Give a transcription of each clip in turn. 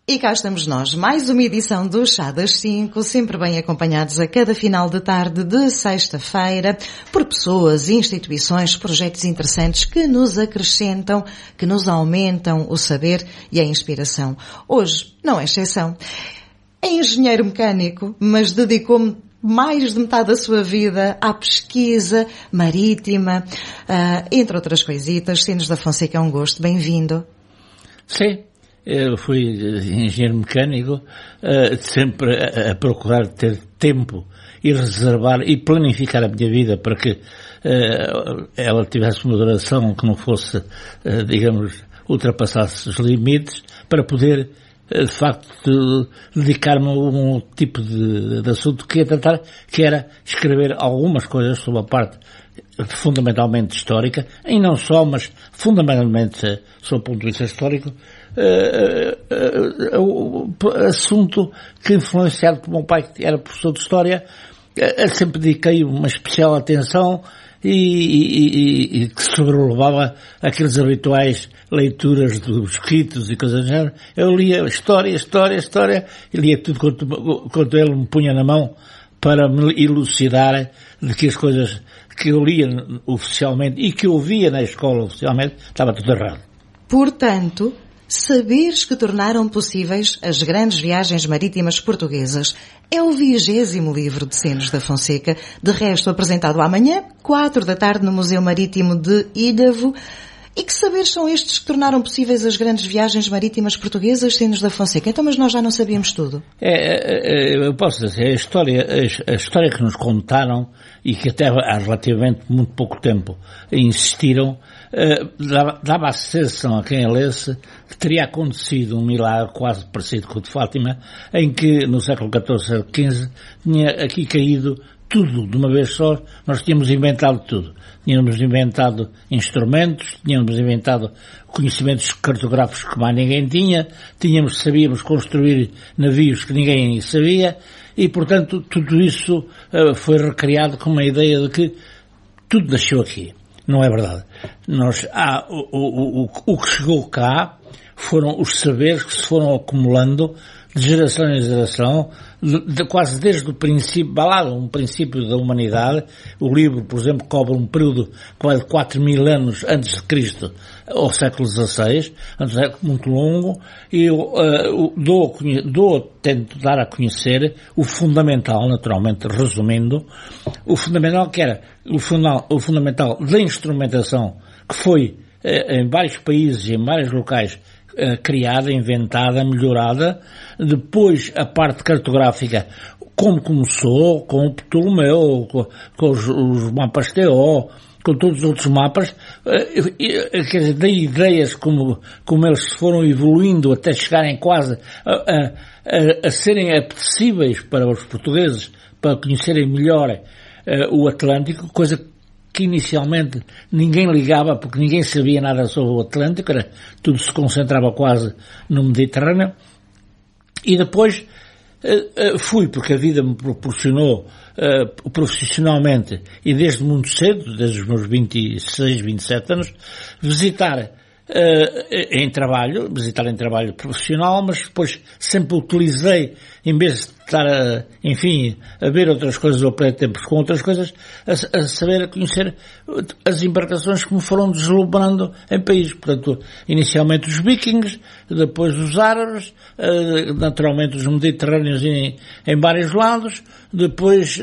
E cá estamos nós, mais uma edição do Chá das 5, sempre bem acompanhados a cada final de tarde de sexta-feira, por pessoas, instituições, projetos interessantes que nos acrescentam, que nos aumentam o saber e a inspiração. Hoje não é exceção. É engenheiro mecânico, mas dedicou-me mais de metade da sua vida à pesquisa marítima, entre outras coisitas. Cenas da Fonseca, é um gosto. Bem-vindo. Sim. Eu fui engenheiro mecânico, sempre a procurar ter tempo e reservar e planificar a minha vida para que ela tivesse uma duração que não fosse, digamos, ultrapassasse os limites, para poder, de facto, dedicar-me a um tipo de assunto que ia tratar, que era escrever algumas coisas sobre a parte fundamentalmente histórica, e não só, mas fundamentalmente sob o ponto de vista histórico, assunto que, influenciado por meu pai, que era professor de História, sempre dediquei uma especial atenção e que sobrelevava aqueles habituais leituras dos escritos e coisas do género. Eu lia história, e lia tudo quanto ele me punha na mão para me elucidar de que as coisas que eu lia oficialmente e que eu via na escola oficialmente estava tudo errado. Portanto, saberes que tornaram possíveis as grandes viagens marítimas portuguesas é o 20º livro de Cenas da Fonseca, de resto apresentado amanhã, 4 da tarde, no Museu Marítimo de Ilhavo. E que saberes são estes que tornaram possíveis as grandes viagens marítimas portuguesas, Cenas da Fonseca? Então, mas nós já não sabíamos tudo. Eu posso dizer, a história que nos contaram e que até há relativamente muito pouco tempo insistiram, dava a sensação a quem a lesse que teria acontecido um milagre quase parecido com o de Fátima, em que no século XIV, XV, tinha aqui caído tudo de uma vez só. Nós tínhamos inventado tudo. Tínhamos inventado instrumentos, tínhamos inventado conhecimentos cartográficos que mais ninguém tinha, sabíamos construir navios que ninguém sabia, e portanto tudo isso foi recriado com uma ideia de que tudo nasceu aqui. Não é verdade. O que chegou cá foram os saberes que se foram acumulando de geração em geração, quase desde o princípio, um princípio da humanidade. O livro, por exemplo, cobre um período quase 4.000 anos antes de Cristo, ao século XVI, muito longo, e eu tento dar a conhecer o fundamental, naturalmente, resumindo, o fundamental que era o fundamental da instrumentação, que foi em vários países e em vários locais criada, inventada, melhorada. Depois a parte cartográfica, como começou, com o Ptolomeu, com os mapas TO, com todos os outros mapas, quer dizer, de ideias como eles foram evoluindo até chegarem quase a serem apetecíveis para os portugueses, para conhecerem melhor o Atlântico, coisa que inicialmente ninguém ligava, porque ninguém sabia nada sobre o Atlântico, tudo se concentrava quase no Mediterrâneo. E depois fui, porque a vida me proporcionou profissionalmente, e desde muito cedo, desde os meus 26, 27 anos, visitar em trabalho profissional, mas depois sempre utilizei, em vez de estar a ver outras coisas ou perder tempo com outras coisas, a saber, a conhecer as embarcações que me foram deslumbrando em países. Portanto, inicialmente os vikings, depois os árabes, naturalmente os mediterrâneos em vários lados, depois,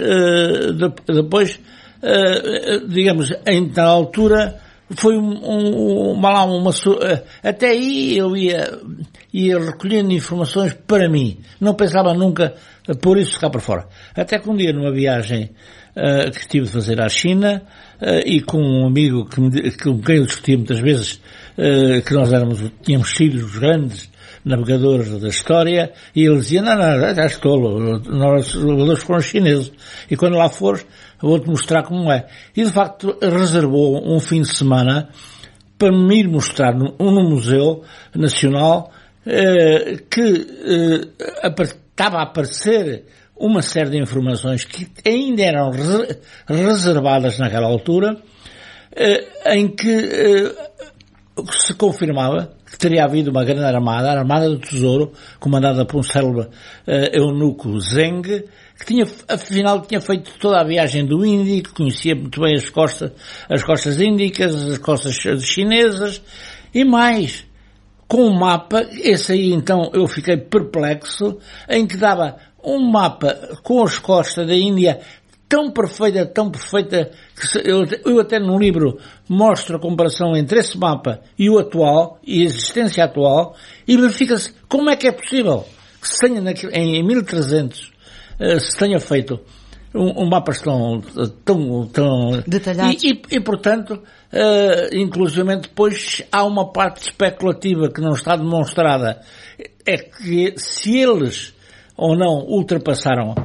digamos, em tal altura, foi até aí eu ia recolhendo informações para mim. Não pensava nunca pôr isso cá para fora. Até que um dia, numa viagem que tive de fazer à China, e com um amigo com quem eu discutia muitas vezes, que nós tínhamos filhos grandes navegadores da história, e ele dizia, não, já estou, nós os navegadores foram chineses, e quando lá fores, vou-te mostrar como é. E de facto reservou um fim de semana para me ir mostrar no Museu Nacional, que estava a aparecer uma série de informações que ainda eram reservadas naquela altura, em que se confirmava que teria havido uma grande armada, a Armada do Tesouro, comandada por um célebre eunuco Zeng, que afinal tinha feito toda a viagem do Índico, conhecia muito bem as costas índicas, as costas chinesas, e mais, com um mapa, esse aí então eu fiquei perplexo, em que dava um mapa com as costas da Índia tão perfeita, que eu até no livro mostro a comparação entre esse mapa e o atual, e a existência atual, e verifica-se como é que é possível que se tenha em 1300 se tenha feito um mapa tão detalhado. E portanto, inclusivamente depois há uma parte especulativa que não está demonstrada, é que se eles ou não ultrapassaram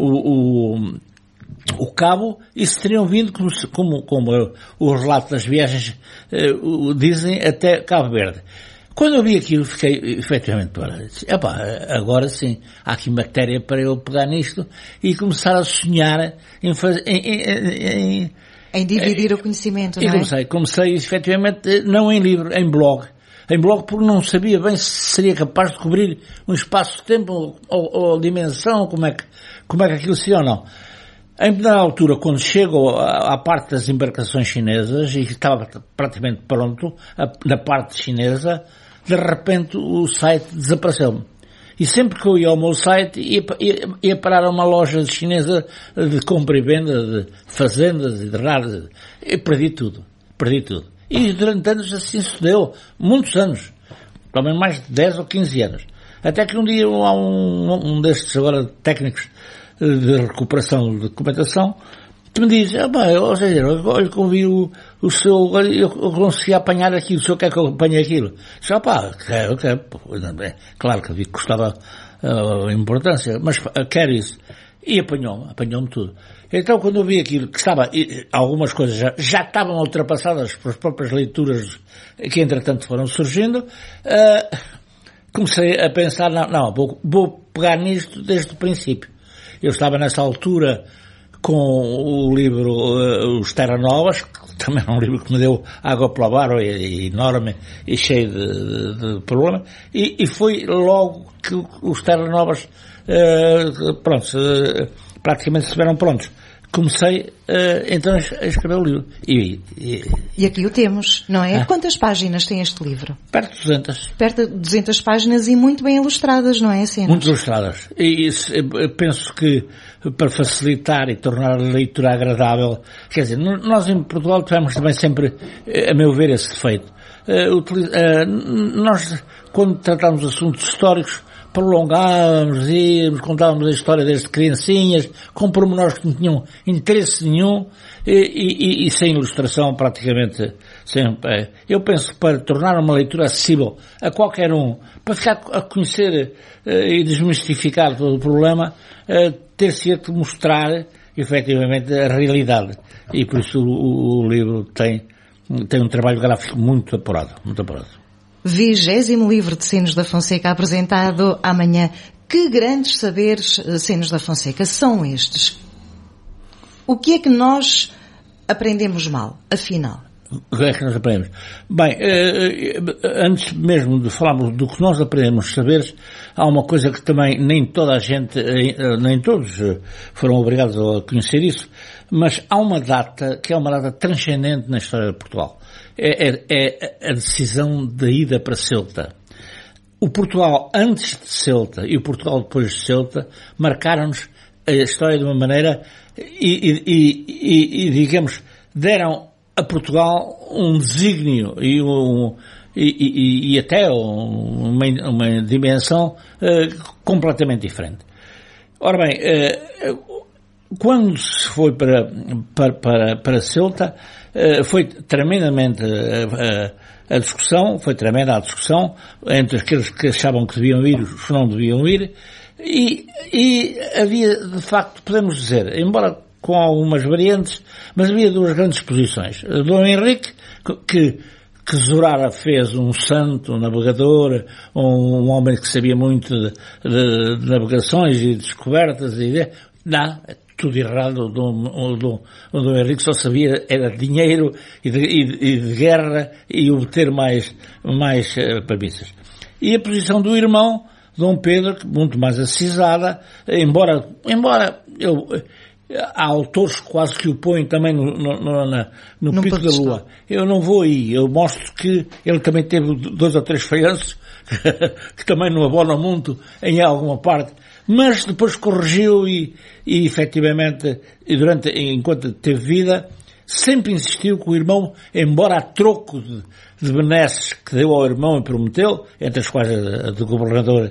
o cabo, e se teriam vindo, como o relato das viagens dizem, até Cabo Verde. Quando eu vi aquilo, fiquei efetivamente agora sim, há aqui matéria para eu pegar nisto e começar a sonhar em dividir o conhecimento, não é? E comecei efetivamente, não em livro, em blog. Em blog, porque não sabia bem se seria capaz de cobrir um espaço de tempo ou dimensão, como é que aquilo seria ou não. Em determinada altura, quando chego à parte das embarcações chinesas, e que estava praticamente pronto, da parte chinesa, de repente o site desapareceu-me. E sempre que eu ia ao meu site, ia parar a uma loja chinesa de compra e venda, de fazendas e de raras, e perdi tudo. E durante anos assim se deu, muitos anos, também mais de 10 ou 15 anos. Até que um dia há um destes agora técnicos de recuperação de documentação, que me diz, olha que eu vi o seu, eu consegui apanhar aquilo, o senhor quer que eu apanhe aquilo? Quero. Claro que vi que custava importância, mas quero isso. E apanhou-me tudo. Então quando eu vi aquilo, que estava, algumas coisas já estavam ultrapassadas pelas próprias leituras que entretanto foram surgindo, comecei a pensar, vou pegar nisto desde o princípio. Eu estava nessa altura com o livro Os Terra Novas, que também é um livro que me deu água pela barba, enorme e cheio de problemas, e foi logo que os Terra Novas, praticamente estiveram prontos. Comecei, então, a escrever o livro. E aqui o temos, não é? Quantas páginas tem este livro? Perto de 200. Perto de 200 páginas e muito bem ilustradas, não é, Cenas? Muito ilustradas. E penso que, para facilitar e tornar a leitura agradável, quer dizer, nós em Portugal tivemos também sempre, a meu ver, esse defeito. Nós, quando tratamos assuntos históricos, prolongávamos, íamos, contávamos a história desde criancinhas, com pormenores que não tinham interesse nenhum, e sem ilustração praticamente sempre. Eu penso que para tornar uma leitura acessível a qualquer um, para ficar a conhecer e desmistificar todo o problema, ter-se de mostrar efetivamente a realidade. E por isso o livro tem um trabalho gráfico muito apurado. 20º livro de Cenos da Fonseca apresentado amanhã. Que grandes saberes, Cenos da Fonseca, são estes? O que é que nós aprendemos mal, afinal? O que é que nós aprendemos? Bem, antes mesmo de falarmos do que nós aprendemos saberes, há uma coisa que também nem toda a gente, nem todos foram obrigados a conhecer isso, mas há uma data que é uma data transcendente na história de Portugal. É a decisão da ida para Ceuta. O Portugal antes de Ceuta e o Portugal depois de Ceuta marcaram-nos a história de uma maneira e digamos, deram a Portugal um desígnio e até uma dimensão completamente diferente. Ora bem, quando se foi para Ceuta, foi tremendamente a discussão entre aqueles que achavam que deviam ir e os que não deviam ir, e havia, de facto, podemos dizer, embora com algumas variantes, mas havia duas grandes posições. Dom Henrique, que Zorara fez um santo, um navegador, um homem que sabia muito de navegações e descobertas, tudo errado. O Dom Henrique só sabia era de dinheiro e de guerra e obter mais premissas. E a posição do irmão, Dom Pedro, muito mais acisada, embora há autores quase que o põem também no pico da lua. Eu não vou aí, eu mostro que ele também teve 2 ou 3 falhanços que também não abonam muito em alguma parte, mas depois corrigiu e efetivamente, enquanto teve vida, sempre insistiu que o irmão, embora a troco de benesses que deu ao irmão e prometeu, entre as quais a de governador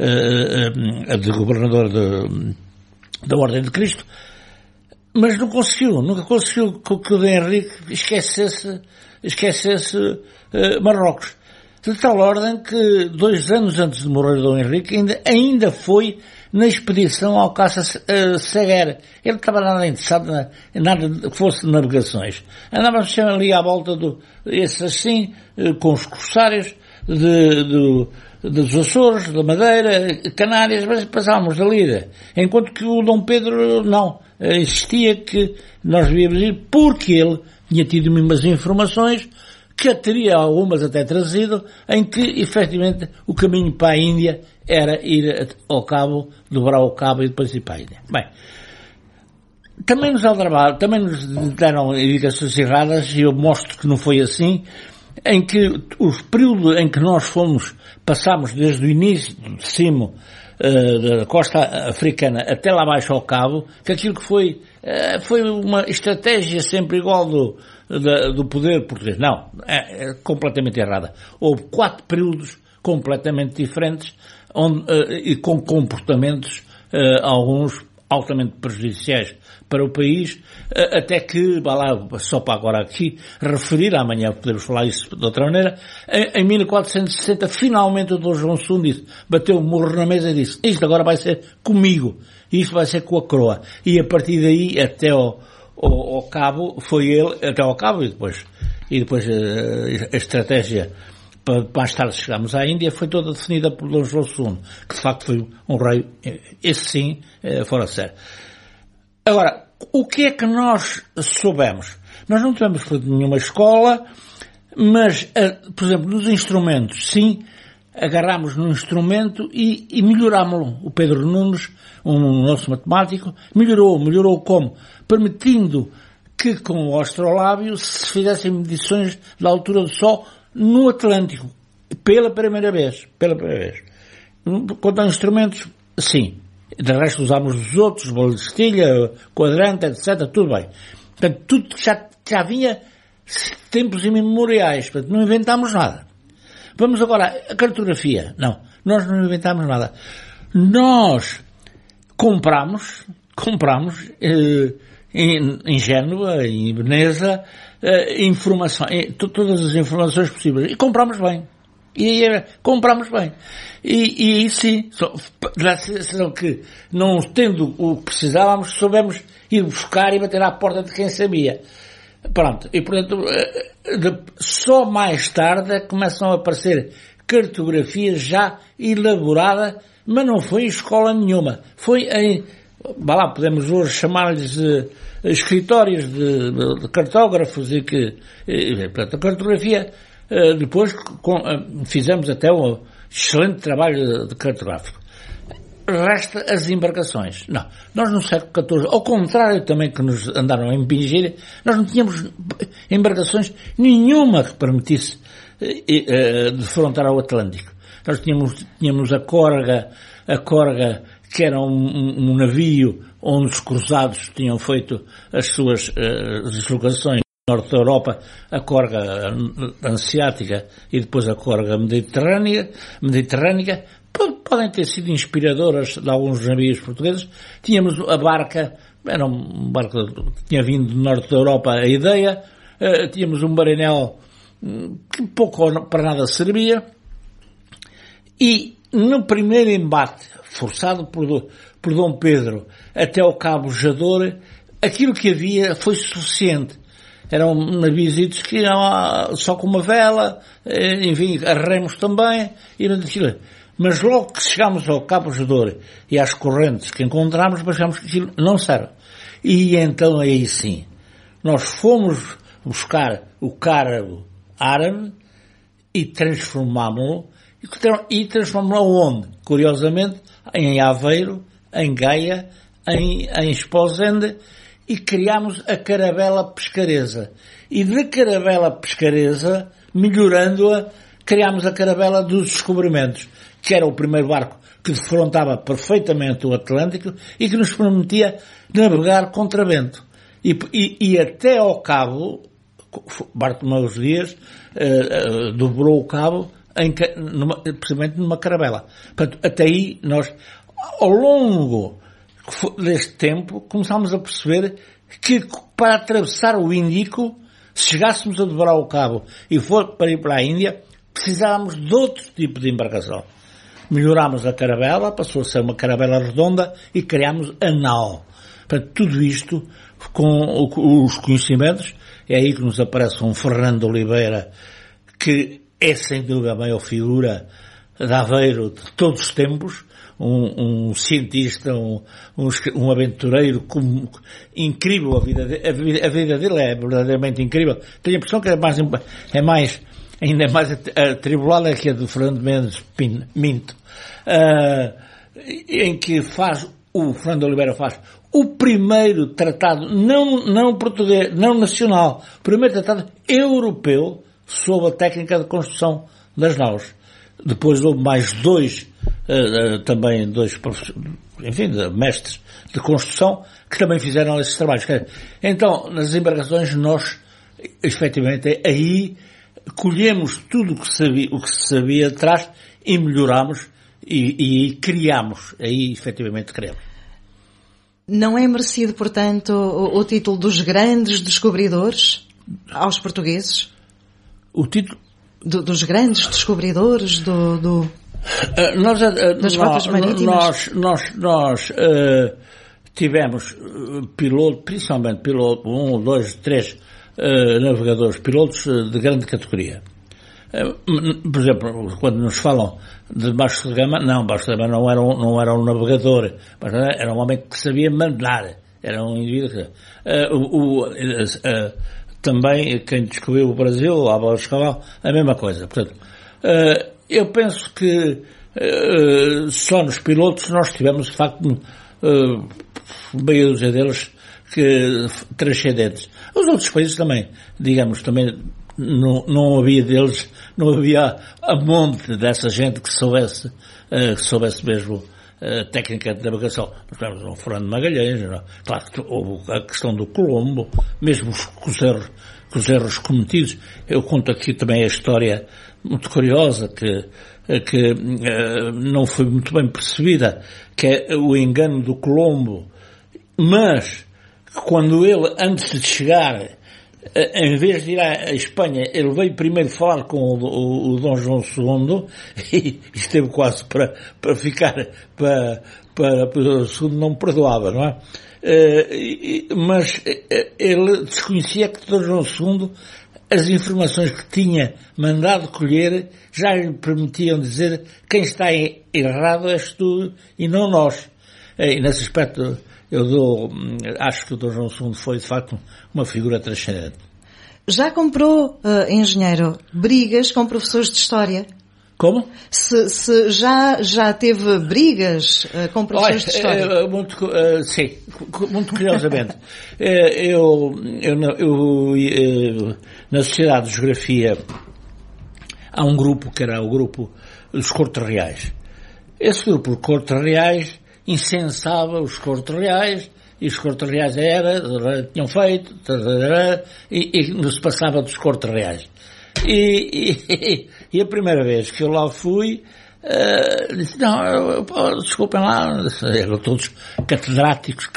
da Ordem de Cristo, mas nunca conseguiu que o Dom Henrique esquecesse Marrocos. De tal ordem que 2 anos antes de morrer Dom Henrique ainda foi na expedição ao Caça-Seguera. Ele estava nada interessado nada que fosse navegações. Andávamos ali à volta com os corsários dos Açores, da Madeira, Canárias, mas passávamos ali. Enquanto que o Dom Pedro não. Insistia que nós devíamos ir porque ele tinha tido umas informações que teria algumas até trazido, em que, efetivamente, o caminho para a Índia era ir ao Cabo, dobrar o Cabo e depois ir para a Índia. Bem, também nos deram indicações erradas, e eu mostro que não foi assim, em que os períodos em que nós passámos desde o início de cima da costa africana até lá abaixo ao Cabo, que aquilo que foi uma estratégia sempre igual do poder português. Não, é completamente errada. Houve 4 períodos completamente diferentes, e com comportamentos, alguns altamente prejudiciais para o país, até que, só para agora aqui referir, amanhã podemos falar isso de outra maneira, em 1460 finalmente o Dom João II bateu o murro na mesa e disse: isto agora vai ser comigo, isto vai ser com a coroa. E a partir daí até ao Cabo, foi ele, até ao Cabo, e depois a estratégia para mais tarde chegarmos à Índia foi toda definida por Dom João II, que de facto foi um rei, esse sim, fora sério. Agora, o que é que nós soubemos? Nós não tivemos feito nenhuma escola, mas, por exemplo, nos instrumentos, sim, agarrámos no instrumento e melhorámo-lo. O Pedro Nunes, um nosso matemático, melhorou como? Permitindo que com o astrolábio se fizessem medições da altura do Sol no Atlântico, pela primeira vez. Quanto a instrumentos, sim. De resto usámos os outros, bola de estilha, quadrante, etc. Tudo bem. Portanto, tudo já vinha tempos imemoriais. Portanto, não inventámos nada. Vamos agora à cartografia. Não, nós não inventámos nada. Nós compramos em Génova, em Veneza, todas as informações possíveis. E compramos bem. E sim, só que, não tendo o que precisávamos, soubemos ir buscar e bater à porta de quem sabia. Pronto. E, portanto, só mais tarde começam a aparecer cartografias já elaboradas, mas não foi em escola nenhuma. Foi podemos hoje chamar-lhes escritórios de cartógrafos portanto, a cartografia, depois fizemos até um excelente trabalho de cartográfico. Resta as embarcações. Não, nós no século XIV, ao contrário também que nos andaram a impingir, nós não tínhamos embarcações nenhuma que permitisse defrontar ao Atlântico. Nós tínhamos a Corga, que era um navio onde os cruzados tinham feito as suas deslocações no norte da Europa, a Corga Hanseática e depois a Corga Mediterrânea, podem ter sido inspiradoras de alguns navios portugueses. Tínhamos a barca, era um barco que tinha vindo do norte da Europa, a ideia. Tínhamos um barinel que pouco para nada servia. E no primeiro embate, forçado por Dom Pedro até ao Cabo Jador, aquilo que havia foi suficiente. Eram navios que iam só com uma vela, enfim, a remos também, e aquilo. Mas logo que chegámos ao Cabo Gedor e às correntes que encontramos, achamos que aquilo não serve. E então aí sim, nós fomos buscar o cárrego árabe e transformámo-lo. E transformámo-lo onde? Curiosamente, em Aveiro, em Gaia, em Esposende, e criámos a caravela pescaresa. E de caravela pescaresa, melhorando-a, criámos a caravela dos descobrimentos, que era o primeiro barco que defrontava perfeitamente o Atlântico e que nos permitia navegar contra vento. E até ao cabo, Bartolomeu Dias dobrou o cabo precisamente numa caravela. Portanto, até aí nós, ao longo deste tempo, começámos a perceber que para atravessar o Índico, se chegássemos a dobrar o cabo e for para ir para a Índia, precisávamos de outro tipo de embarcação. Melhorámos a caravela, passou a ser uma caravela redonda e criámos a nau. Portanto, tudo isto com os conhecimentos, é aí que nos aparece um Fernando Oliveira, que é sem dúvida a maior figura de Aveiro de todos os tempos, um cientista, um aventureiro incrível. A vida dele é verdadeiramente incrível. Tenho a impressão que ainda mais atribulada que a do Fernando Mendes Minto, em que o Fernando Oliveira faz o primeiro tratado, não português, não nacional, o primeiro tratado europeu sobre a técnica de construção das naus. Depois houve mais dois mestres de construção que também fizeram esses trabalhos. Então, nas embarcações nós, efetivamente, aí colhemos tudo o que se sabia de trás e melhoramos e criamos. Aí, efetivamente, criamos. Não é merecido, portanto, o título dos grandes descobridores aos portugueses? O título? Dos grandes descobridores das rotas marítimas? Nós tivemos principalmente piloto, 1, 2, 3 navegadores, pilotos de grande categoria. Por exemplo, quando nos falam de Vasco da Gama, Vasco da Gama não era um navegador, mas era um homem que sabia mandar, era um indivíduo que também quem descobriu o Brasil, Álvares Cabral, a mesma coisa. Portanto, eu penso que só nos pilotos nós tivemos, de facto, meia dúzia deles transcendentes. Os outros países também, digamos, também não havia a monte dessa gente que soubesse mesmo técnica de navegação. Nós tivemos um Fernando Magalhães, claro que houve a questão do Colombo, mesmo com os erros cometidos. Eu conto aqui também a história muito curiosa que não foi muito bem percebida, que é o engano do Colombo, mas quando ele, antes de chegar, em vez de ir à Espanha, ele veio primeiro falar com o Dom João II e esteve quase para ficar, para o segundo não perdoava, não é? Mas ele desconhecia que Dom João II, as informações que tinha mandado colher, já lhe permitiam dizer: quem está errado és tu e não nós. E nesse aspecto, acho que o Dom João II foi, de facto, uma figura transcendente. Já comprou, engenheiro, brigas com professores de História? Como? Se já teve brigas com professores de História? Sim, muito curiosamente. Na Sociedade de Geografia há um grupo que era o grupo dos Cortes Reais. Esse grupo de Cortes Reais incensava os Cortes Reais, e os Cortes Reais tinham feito, e não se passava dos Cortes Reais. E a primeira vez que eu lá fui, disse: desculpem lá, eram todos catedráticos,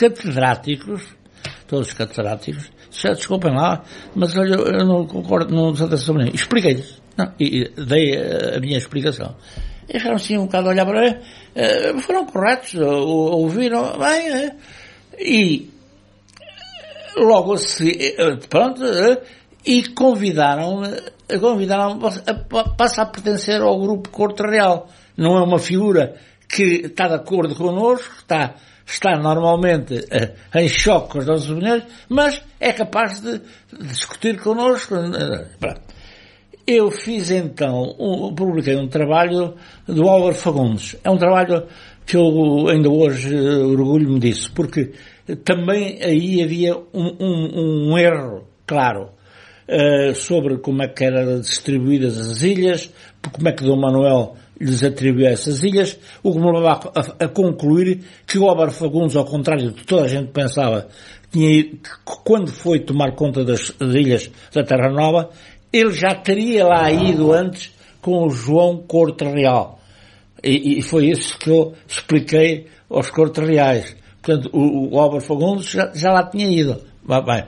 já desculpem lá, mas olha, eu não concordo, não desatenção sobre mim. Expliquei-lhes, e dei a minha explicação. E ficaram assim um bocado a olhar para mim, foram corretos, ouviram bem, e logo assim, pronto, e convidaram-me a passar a pertencer ao grupo Corte Real. não é uma figura que está de acordo connosco, está normalmente em choque com as nossas opiniões, mas é capaz de discutir connosco. Eu fiz então, publiquei um trabalho do Álvaro Fagundes. É um trabalho que eu ainda hoje orgulho-me disso, porque também aí havia um erro claro sobre como é que eram distribuídas as ilhas, como é que Dom Manuel lhes atribuía essas ilhas, o que me levava a concluir que o Álvaro Fagundes, ao contrário de toda a gente pensava, que quando foi tomar conta das ilhas da Terra Nova, ele já teria lá ido antes com o João Corte Real. E foi isso que eu expliquei aos Cortes Reais. Portanto, o Álvaro Fagundes já lá tinha ido. Bem.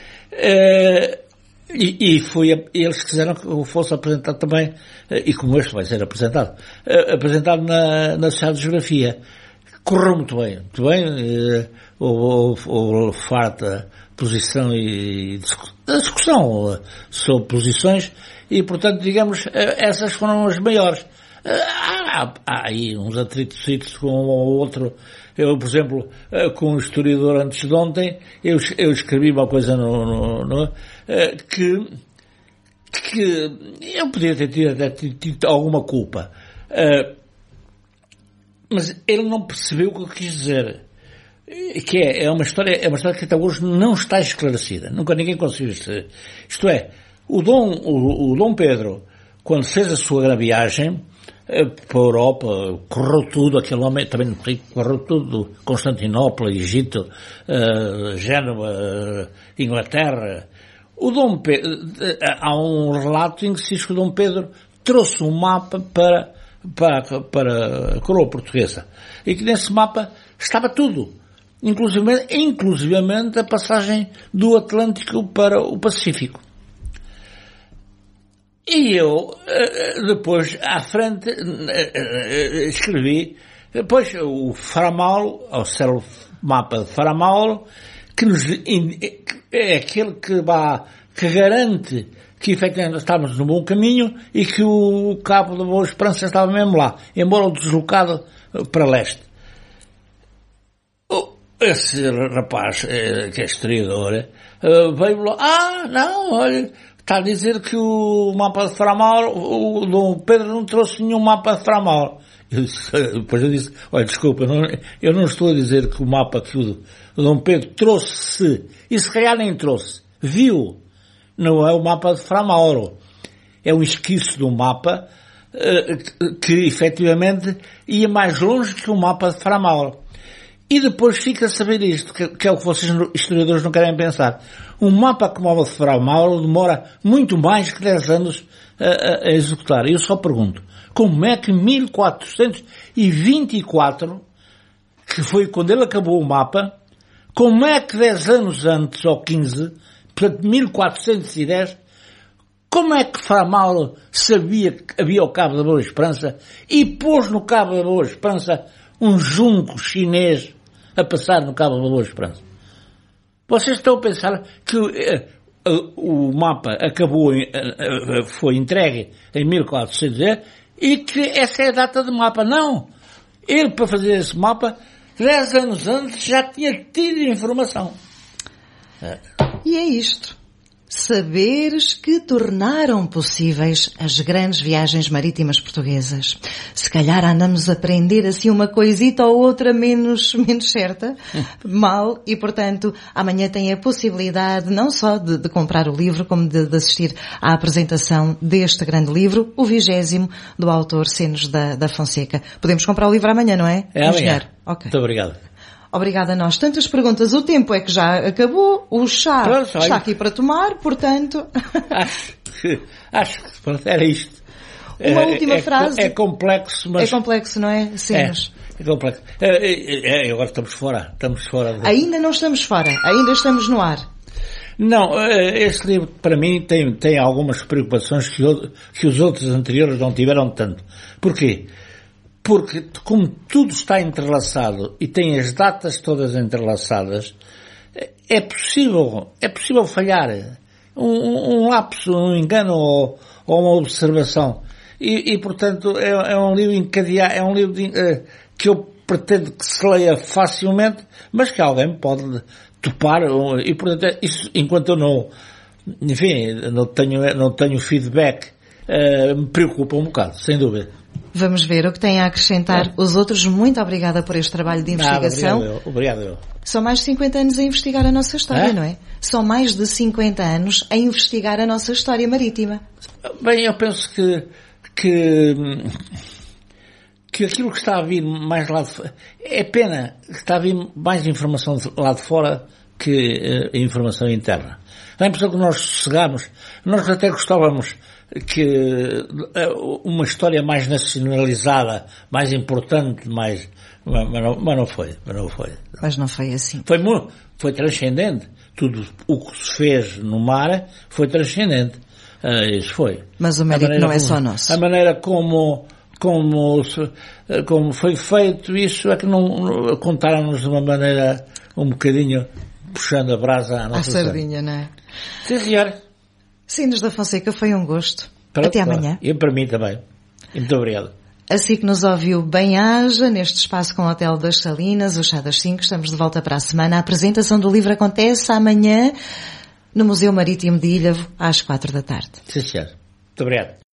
Eles quiseram que eu fosse apresentado também, e como este vai ser apresentado na Sociedade de Geografia. Correu muito bem, houve farta posição e discussão sobre posições, e portanto, digamos, essas foram as maiores. Há aí uns atritos com um ou outro. Eu, por exemplo, com um historiador antes de ontem, eu escrevi uma coisa que eu podia ter tido alguma culpa. Mas ele não percebeu o que eu quis dizer. Que é uma história que até hoje não está esclarecida. Nunca ninguém conseguiu dizer. Isto é, o Dom Pedro, quando fez a sua grande viagem para a Europa, correu tudo, aquele homem também correu tudo, Constantinopla, Egito, Génova, Inglaterra. O Dom Pedro, há um relato em que se diz que o Dom Pedro trouxe um mapa para a coroa portuguesa, e que nesse mapa estava tudo, inclusivamente a passagem do Atlântico para o Pacífico. E eu, depois, à frente, escrevi, depois, o Faramaulo, ao ser o mapa de Faramaulo, que é aquele que garante que efetivamente estávamos no bom caminho e que o Cabo da Boa Esperança estava mesmo lá, embora deslocado para leste. Esse rapaz, que é historiador, veio lá, não, olha, está a dizer que o mapa de Faramaulo, o Dom Pedro não trouxe nenhum mapa de Faramaulo. Depois eu disse, olha, desculpa, eu não estou a dizer que o mapa que o Dom Pedro trouxe, e se calhar nem trouxe, viu. Não é o mapa de Faramaulo. É um esquiço de um mapa que efetivamente ia mais longe que o mapa de Faramaulo. E depois fica a saber isto, que é o que vocês historiadores não querem pensar. Um mapa como o de Faramaulo demora muito mais que 10 anos a executar. E eu só pergunto, como é que 1424, que foi quando ele acabou o mapa, como é que 10 anos antes, ou 15, portanto 1410, como é que Faramaulo sabia que havia o Cabo da Boa Esperança e pôs no Cabo da Boa Esperança um junco chinês a passar no Cabo da Boa Esperança? Vocês estão a pensar que o mapa foi entregue em 1410 e que essa é a data do mapa? Não! Ele, para fazer esse mapa, 10 anos antes já tinha tido informação. E é isto. Saberes que tornaram possíveis as grandes viagens marítimas portuguesas. Se calhar andamos a aprender assim uma coisita ou outra menos certa, mal, e portanto amanhã tem a possibilidade não só de comprar o livro, como de assistir à apresentação deste grande livro, o 20º, do autor Cenos da Fonseca. Podemos comprar o livro amanhã, não é? É amanhã. Okay. Muito obrigado. Obrigada a nós. Tantas perguntas. O tempo é que já acabou. O chá está aqui para tomar, portanto... Acho que era isto. Uma última frase. É complexo, mas... É complexo, não é? Sim, mas... É complexo. Agora estamos fora. Ainda não estamos fora. Ainda estamos no ar. Não, este livro, para mim, tem algumas preocupações que os outros anteriores não tiveram tanto. Porquê? Porque, como tudo está entrelaçado e tem as datas todas entrelaçadas, é possível falhar. Um lapso, um engano ou uma observação. e portanto, é um livro encadeado, é um livro que eu pretendo que se leia facilmente, mas que alguém pode topar, e portanto, isso, enquanto eu não tenho feedback, me preocupa um bocado, sem dúvida. Vamos ver o que tem a acrescentar os outros. Muito obrigada por este trabalho de investigação. Obrigado eu. São mais de 50 anos a investigar a nossa história, não é? São mais de 50 anos a investigar a nossa história marítima. Bem, eu penso que aquilo que está a vir mais lá de fora, é pena que está a vir mais informação lá de fora que informação interna. Dá a impressão que nós sossegamos, nós até gostávamos que uma história mais nacionalizada, mais importante, mas não foi. Mas não foi assim. Foi transcendente. Tudo o que se fez no mar foi transcendente. Isso foi. Mas o mérito não é só nosso. A maneira como foi feito isso é que não contaram-nos de uma maneira um bocadinho puxando a brasa à nossa sardinha, não é? Sim, senhor. Sinos da Fonseca, foi um gosto. Até amanhã. E para mim também. E muito obrigado. Assim que nos ouviu, bem-aja neste espaço com o Hotel das Salinas, o Chá das 5. Estamos de volta para a semana. A apresentação do livro acontece amanhã no Museu Marítimo de Ilhavo, às 4 da tarde. Sim, senhor. Muito obrigado.